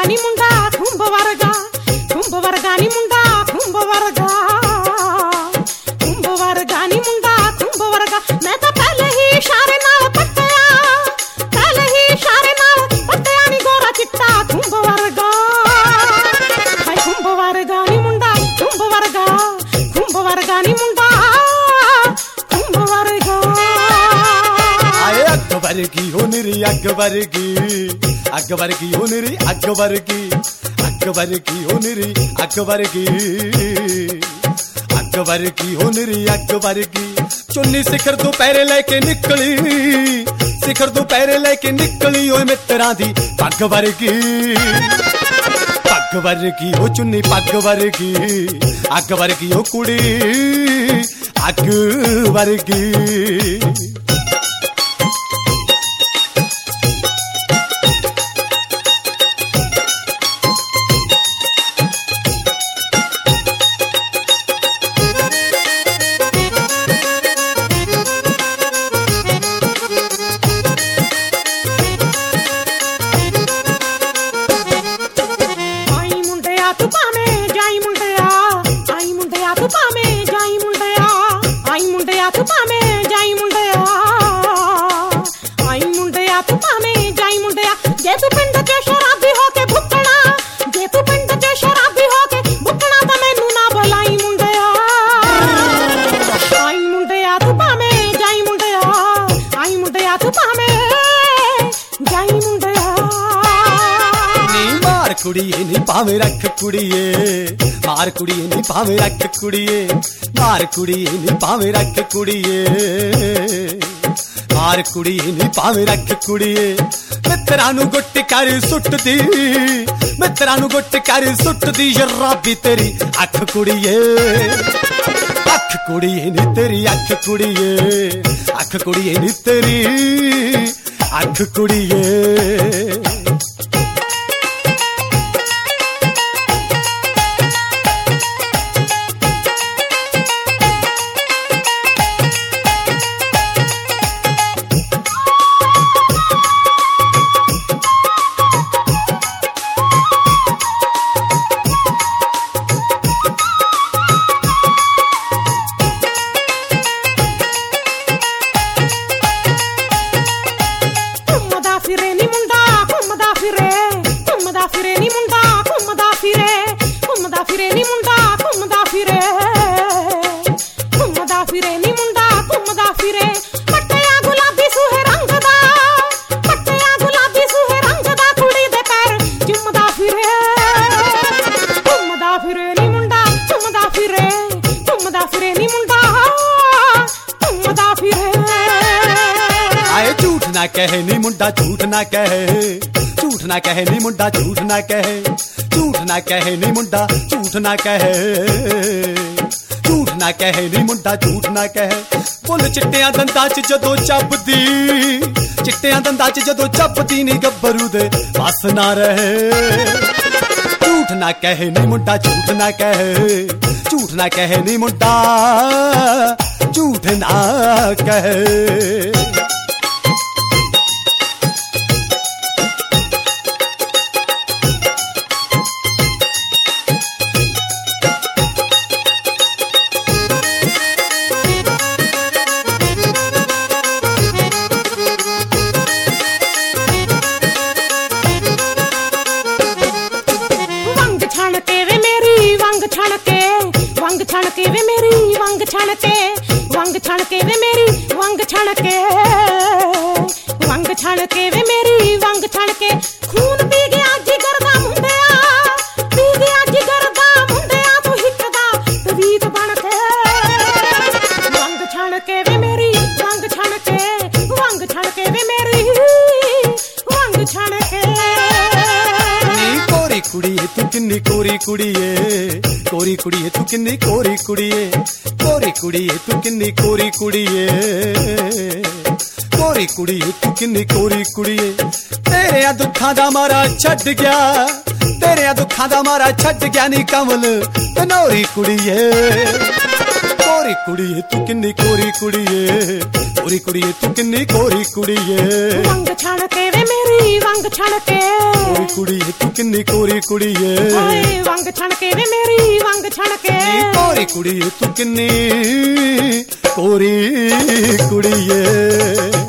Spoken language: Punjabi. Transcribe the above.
ਨੀ ਮੁੰਡਾ ਖੁੰਬ ਵਰਗਾ ਨੀ ਮੁੰਡਾ ਖੁੰਬ ਵਰਗਾ ਨੀ ਮੁੰਡਾ ਖੁੰਬ ਵਰਗਾ। ਮੈਂ ਤਾਂ ਪਹਿਲੇ ਹੀ ਇਸ਼ਾਰੇ ਨਾਲ ਪੱਟਿਆ ਨੀ ਗੋਰਾ ਚਿੱਟਾ ਖੁੰਬ ਵਰਗਾ। ਹਾਏ ਖੁੰਬ ਵਰਗਾ ਨੀ ਮੁੰਡਾ ਖੁੰਬ ਵਰਗਾ ਨੀ ਮੁੰਡਾ ਖੁੰਬ ਵਰਗਾ। ਆਏ ਅੱਗ ਵਰਗੀ ਹੋ ਨਿਰੀ ਅੱਗ ਵਰਗੀ ਹੋ ਨਿਰੀ ਅੱਗ ਵਰਗੀ ਹੋ ਨਿਰੀ ਅੱਗ ਵਰਗੀ ਹੋ ਨਿਰੀ ਅੱਗ ਵਰਗੀ। ਚੁੰਨੀ ਸਿਖਰ ਤੋਂ ਪੈਰੇ ਲੈ ਕੇ ਨਿਕਲੀ ਓਏ ਮਿੱਤਰਾਂ ਦੀ ਪੱਗ ਵਰਗੀ ਹੋ ਚੁੰਨੀ ਪੱਗ ਵਰਗੀ ਅੱਗ ਵਰਗੀ ਹੋ ਕੁੜੀ ਅੱਗ ਵਰਗੀ। ਜੇ ਤੂੰ ਪਿੰਡ 'ਚ ਸ਼ਰਾਬੀ ਹੋ ਕੇ ਭੁੱਕਣਾ ਤਾਂ ਮੈਨੂੰ ਨਾ ਬੁਲਾਈ ਮੁੰਡਿਆ। ਆਈ ਮੁੰਡਿਆ ਤੂੰ ਭਾਵੇਂ ਜਾਈ ਮੁੰਡਿਆ ਤੂੰ ਭਾਵੇਂ ਜਾਈ ਮੁੰਡਿਆ। ਨੀ ਮਾਰ ਕੁੜੀਏ ਨੀ ਭਾਵੇਂ ਰੱਖ ਕੁੜੀਏ ਮਾਰ ਕੁੜੀਏ ਨੀ ਭਾਵੇਂ ਰੱਖ ਕੁੜੀਏ ਮਾਰ ਕੁੜੀਏ ਨੀ ਭਾਵੇਂ ਰੱਖ ਕੁੜੀਏ ਮਾਰ ਕੁੜੀਏ ਨੀ ਭਾਵੇਂ ਰੱਖ ਕੁੜੀਏ। ਮਿੱਤਰਾਂ ਨੂੰ ਗੁੱਟ ਕਰ ਸੁੱਟਦੀ ਸ਼ਰਾਬੀ ਤੇਰੀ ਅੱਖ ਕੁੜੀਏ ਨੀ ਤੇਰੀ ਅੱਖ ਕੁੜੀਏ ਨੀ ਤੇਰੀ ਅੱਖ ਕੁੜੀਏ। ਫਿਰੇ ਨੀ ਮੁੰਡਾ ਘੁੰਮਦਾ ਫਿਰੇ ਨੀ ਮੁੰਡਾ ਘੁੰਮਦਾ ਫਿਰੇ ਨੀ ਮੁੰਡਾ ਘੁੰਮਦਾ ਫਿਰੇ। ਪੱਟਿਆ ਗੁਲਾਬੀ ਸੂਹੇ ਰੰਗ ਦਾ ਕੁੜੀ ਦੇ ਪੈਰ ਚੁੰਮਦਾ ਫਿਰੇ ਨੀ ਮੁੰਡਾ ਘੁੰਮਦਾ ਫਿਰੇ ਨੀ ਮੁੰਡਾ ਘੁੰਮਦਾ ਫਿਰੇ। ਆਏ ਝੂਠ ਨਾ ਕਹੇ ਨੀ ਮੁੰਡਾ ਝੂਠ ਨਾ ਕਹੇ ਨੀ ਮੁੰਡਾ ਝੂਠ ਨਾ ਕਹੇ ਨੀ ਮੁੰਡਾ ਝੂਠ ਨਾ ਕਹੇ। ਫੁੱਲ ਚਿੱਟਿਆਂ ਦੰਦਾਂ 'ਚ ਜਦੋਂ ਚੱਪਦੀ ਨੀ ਗੱਭਰੂ ਦੇ ਬਸ ਨਾ ਰਹੇ। ਝੂਠ ਨਾ ਕਹੇ ਨੀ ਮੁੰਡਾ ਝੂਠ ਨਾ ਕਹੇ ਨੀ ਮੁੰਡਾ ਝੂਠ ਨਾ ਕਹੇ। ਖੂਨ ਪੀ ਗਿਆ ਜਿਗਰ ਦਾ ਮੁੰਡਿਆ ਤੂੰ ਹਿੱਕ ਦਾ ਤਵੀਤ ਬਣ ਕੇ। ਵੰਗ ਛਣ ਕੇ ਵੇ ਮੇਰੀ ਵੰਗ ਛਣ ਕੇ ਵੇ ਮੇਰੀ ਵੰਗ ਛਣ ਕੇ। ਨੀ ਕੋਰੀ ਕੁੜੀਏ ਤੂੰ ਕਿੰਨੀ ਕੋਰੀ ਕੁੜੀਏ ਤੂੰ ਕਿੰਨੀ ਕੋਰੀ ਕੁੜੀਏ ਤੂੰ ਕਿੰਨੀ ਕੋਰੀ ਕੁੜੀਏ। ਤੇਰਿਆਂ ਦੁੱਖਾਂ ਦਾ ਮਾਰਾ ਛੱਡ ਗਿਆ ਨੀ ਕਮਲ ਤਨੋਰੀ ਕੁੜੀਏ ਕੋਰੀ ਕੁੜੀਏ ਤੂੰ ਕਿੰਨੀ ਕੋਰੀ ਕੁੜੀਏ, ਕੋਰੀ ਕੁੜੀਏ ਤੂੰ ਕਿੰਨੀ ਕੋਰੀ ਕੁੜੀਏ। ਵੰਗ ਛਣ ਕੇ ਵੇ ਮੇਰੀ ਵੰਗ ਛਣ ਕੇ, ਕੋਰੀ ਕੁੜੀਏ ਤੂੰ ਕਿੰਨੀ ਕੋਰੀ ਕੁੜੀਏ। ਓਏ ਵੰਗ ਛਣ ਕੇ ਵੇ ਮੇਰੀ ਵੰਗ ਛਣ ਕੇ, ਕੋਰੀ ਕੁੜੀਏ ਤੂੰ ਕਿੰਨੀ ਕੋਰੀ ਕੁੜੀਏ।